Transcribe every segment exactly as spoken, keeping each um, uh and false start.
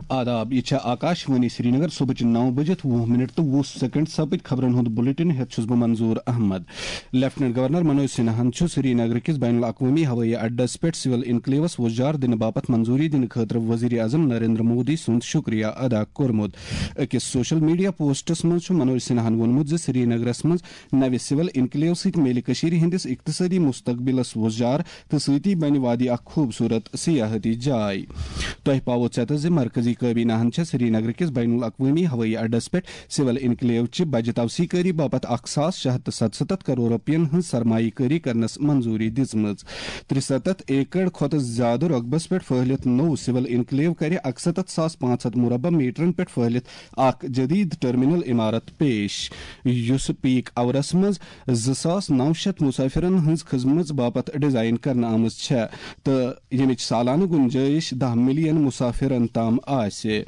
आदाब यह आकाशवाणी श्रीनगर सुबह नौ बजे वह मिनट तो वह सेकंड सपद खबरन हुंद बुलेटिन हेत छुस बह मंजूर अहमद। लेफ्टिनेंट गवर्नर मनोज सिन्हान श्रीनगर किस बैनुल अक़वामी हवाई अड्डस पे सिविल इनक्लेवस वजार दिन बापत मंजूरी दिन खतर वज़ीर आज़म नरेंद्र मोदी सुंद शुक्रिया अदा कोरमुत। अकिस सोशल मीडिया पोस्टस मज मनोज सिन्हान वोनमुत जे श्रीनगरस मज नव सिविल इनक्लेव सत मेल कशीर हिंदिस इक्तसादी मुस्तकबिलस वजार तो सती बन वादी अख खूबसूरत सियाहती जाय। तोह पावो चत जे मरकजी काबीनाहन श्रीनगर किस बैनुल अक़वामी हवाई अड्डस पे सिविल इनक्लेव च बज तवसीकारी बापत अख सास शह तो सतसत करोड़ रुपयन हज सरमाकारी करनस मंजूरी दिजमज। त्रिसत एकड़ खुत ज्यादा रकबस पे फहलित नौ सिविल इनक्लेव कर अकसत सास पांच हथ मुरबा मीटरन पे फहलित अख जदीद टर्मिनल इमारत पेश युस पीक आवरस मज ज़ास नौ शत मुसाफिरन हज खजमत बापत डिजाइन कर आमज तो यमिच सालाना गुंजाइश दह मिलियन मुसाफिरन ताम आसे।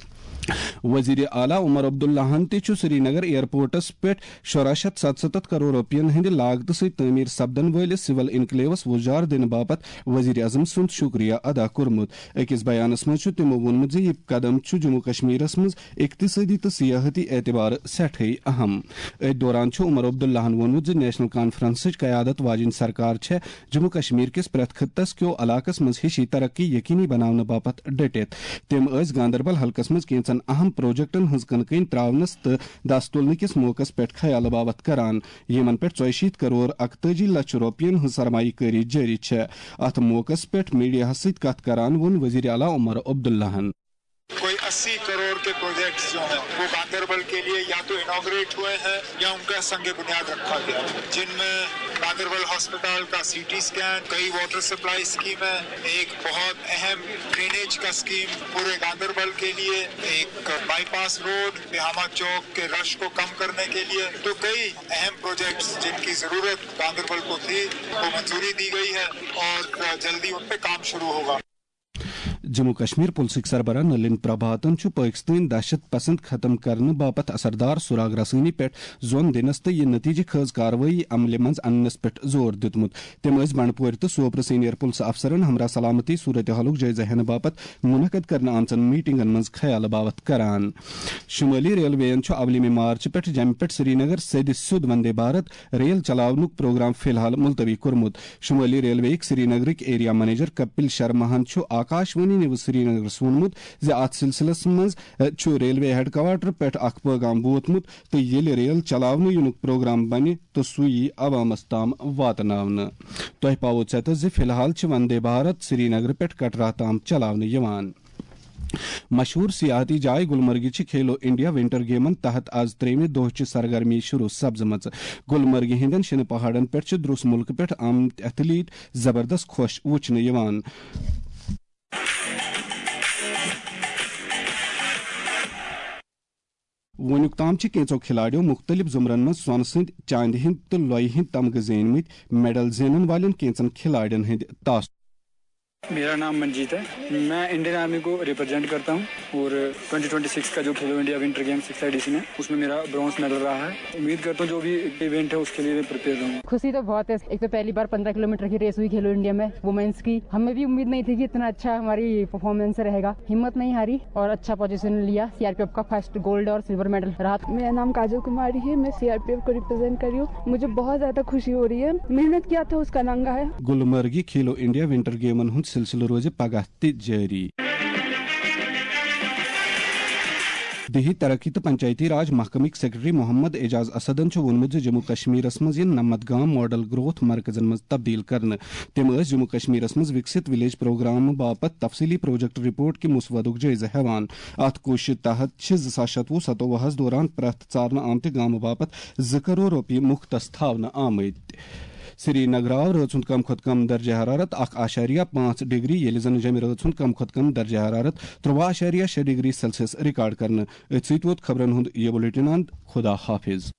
वजीर आला उमर अब्दुल्लाहन तु श्रीनगर एयरपोर्टस पे शुरा शत सतसत करोड़ रुपयन हंद लागत सत तमीर सपदन वलिस सिविल इनक्लेवस वजार दिन बापत वजीर आज़म सुंद शुक्रिया अदा कोरमुत। अकिस बयानस मज तमो वोनमुत जे यह कदम जम्मू कश्मीरस मज इक्तिसादी तो सियाहती एतबार सठे अहम। अत दौरान उमर अब्दुल्लाहन वोनमुत जे नेशनल कॉन्फ्रेंस कयादत वाजिन सरकार जम्मू कश्मीर किस प्रथ खित्तस क्यो इलाकस मज हिशी तरक्की यकीनी बनाने बापत डटित। तम गांदरबल हल्कस मज कैंचन अहम प्रोजेक्टन हज कनकन त्रावनस तो दस तुलने किस मौकस पे ख्याल बावत करान यमन पे चौशीत करोड़ अकताजी लक्ष रुपयन हज सरमाकारी जारी अत मौकस पे मीडिया सत कथ करान वोन वजीर आला उमर अब्दुल्लाहन कोई अस्सी करोड़ के प्रोजेक्ट्स जो हैं वो गांदरबल के लिए या तो इनॉग्रेट हुए हैं या उनका संग बुनियाद रखा गया, जिनमें गांदरबल हॉस्पिटल का सीटी स्कैन, कई वाटर सप्लाई स्कीम है, एक बहुत अहम ड्रेनेज का स्कीम पूरे गांदरबल के लिए, एक बाईपास रोड बिहामा चौक के रश को कम करने के लिए, तो कई अहम प्रोजेक्ट्स जिनकी जरूरत गांदरबल को थी वो मंजूरी दी गई है और जल्दी उन पे काम शुरू होगा। जम्मू कश्मीर पुलिस सरबराह नलिन प्रभातन पाकिस्तान दहशत पसंद खत्म करने बापत असरदार सुराग रसानी पे जोन दिनस तो यह नतीजे खज कार्रवाई अमल मज अनस पे जोर दितमुत। तम बंडपोर तो सोपर सीनियर पुलिस अफसरन हमरा सलामती सूरत हालुक जायजा हेन बापत मुनकद करने आमचन मीटिंगन मज ख्याल बावत करान। शुमाली रेलवेयन अवलिम मार्च पे जम पे श्रीनगर सद सुद वंदे भारत रेल चलावनुक प्रोग्राम फिलहाल मुलतवी कोरमुत। शुमाली railway Srinagar area manager Kapil शर्माहन आकाशवाणी न्यूज श्रीनगर वोनमुत जे अत सिलसिलस मज रेलवे हेडक्वार्टर पे अख पैगाम वोतमुत तो ये रेल चलावन युनुक प्रोग्राम बन तो सू यी अवामस ताम वातनावन। तोह पावो चत जे फिलहाल वंदे भारत श्रीनगर पे कटरा ताम चलावन यवान। मशहूर सियाहती जाय गुलमर्गी खेलो इंडिया विंटर गेमन तहत आज त्रेमे दोह सरगर्मी शुरू सपजम। गुलमर्गी हिंदन शिन पहाड़न पे द्रुस मुल्क पे आम एथलीट जबरदस्त खुश वुचन यवान। वनुक ताम कैंचो खिलाड़ियों मुख्तलिफ जुमरन में स्वर्ण सद चांद हिंद तो लोय हिंद तमगे जेनमत मेडल जेनन वाले कैंचन खिलाड़ियों हिंद तास। मेरा नाम मंजीत है, मैं इंडियन आर्मी को रिप्रेजेंट करता हूं और ट्वेंटी ट्वेंटी सिक्स का जो Khelo India winter game six edition है उसमें मेरा ब्रॉन्ज मेडल रहा है। उम्मीद करता हूं जो भी इवेंट है उसके लिए मैं प्रिपेयर रहूंगा। खुशी तो बहुत है, एक तो पहली बार पंद्रह किलोमीटर की रेस हुई खेलो इंडिया में वुमेन्स की। हमें भी उम्मीद नहीं थी कि इतना अच्छा हमारी परफॉर्मेंस रहेगा, हिम्मत नहीं हारी और अच्छा पोजीशन लिया। सीआरपीएफ का फर्स्ट गोल्ड और सिल्वर मेडल रहा। मेरा नाम काजल कुमारी है, मैं सीआरपीएफ को रिप्रेजेंट कर रही हूँ। मुझे बहुत ज्यादा खुशी हो रही है, मेहनत किया था उसका नंगा है। गुलमर्गी खेलो इंडिया विंटर गेमन हुंद सिलसिला रोज पगह जारी। दिही तरक्की तो पंचायती राज महकमिक सेक्रेटरी मोहम्मद एजाज असदन वोनमुत जम्मू कश्मीरस मज नमत गाम मॉडल ग्रोथ मरकजन मज तब्दील करने। तम जम्मू कश्मीरस मज विकसित विलेज प्रोग्राम बापत तफसीली प्रोजेक्ट रिपोर्ट के मुसवदुक जायजा हेवान। अत कोश तहत ज़ास शतवु सतोवहस दौरान प्रथ चारन आमत गाम बापत ज करोड़ रुपये मुख्तस थावन आमत। श्रीनगर आव रचुंद कम खुद कम दर्ज हरारत अख आशारिया पांच डिग्री ये जन जम रचुंद कम खुद कम दर्ज हरारत त्रुवा आशारिया शे डिग्री सेल्सियस रिकॉर्ड करने। खबरन हुंद ये बुलेटिन खुदा हाफिज।